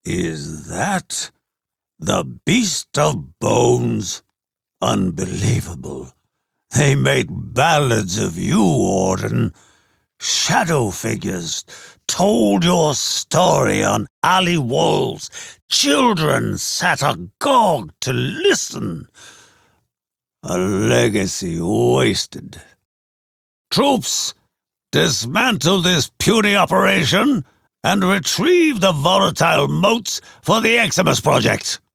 Is that the Beast of Bones? Unbelievable. They make ballads of you, Orden. Shadow figures told your story on alley walls. Children sat agog to listen. A legacy wasted. Troops, dismantle this puny operation and retrieve the volatile motes for the Eximus Project.